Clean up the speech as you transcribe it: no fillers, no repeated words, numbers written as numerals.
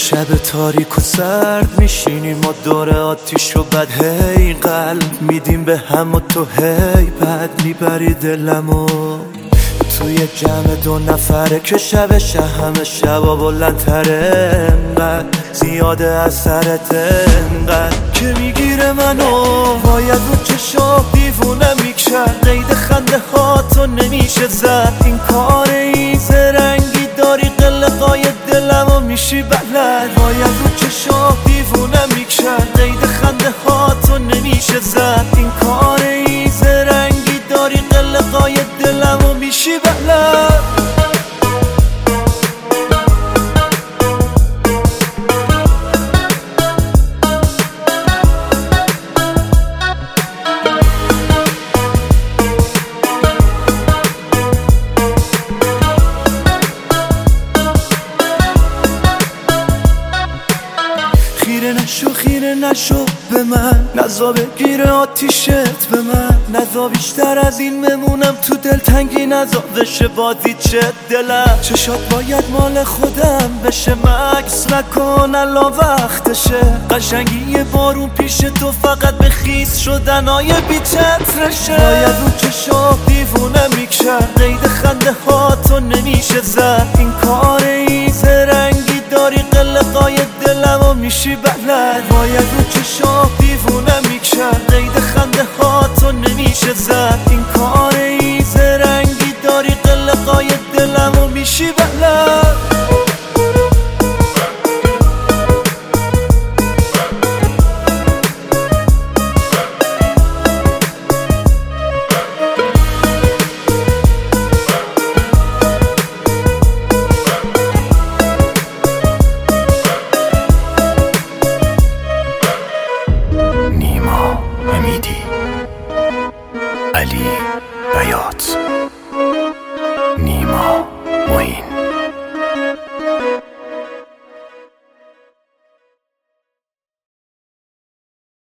شب تاریک و سرد میشینیم ما دور آتیش و بعد هی قلب میدیم به هم و تو هی بعد میبری دلمو توی جمع 2 نفره که شبش همه شبا بلندتره انقدر زیاده اثرت انقدر که میگیره منو باید رو چشا دیوونه میکرد قید خنده ها تو نمیشه زد این کار این زرنگی داری قلقای دلمو میشی بلد باید رو چشا دیوونه میکرد قید خنده ها تو نمیشه زد این کار این زرنگی داری قلقای دلمو میشی بلد خیره نشو به من نزا بگیره آتیشت به من نزا بیشتر از این بمونم تو دلتنگی نزا بشه بازی چه دلم چشات باید مال خودم بشه مکس نکن الان وقتشه قشنگی بارون پیش تو فقط به خیس شدنای بی چترشه باید رو چشا دیوونه میکرد قید خنده ها تو نمیشه زد این کار این زرنگی داری قلقای دلمو میشی بلد باید رو چشا دیوونه میکرد قید خنده ها تو نمیشه زد این کار این زرنگی داری قلقای دلمو میشی بلد علی بیات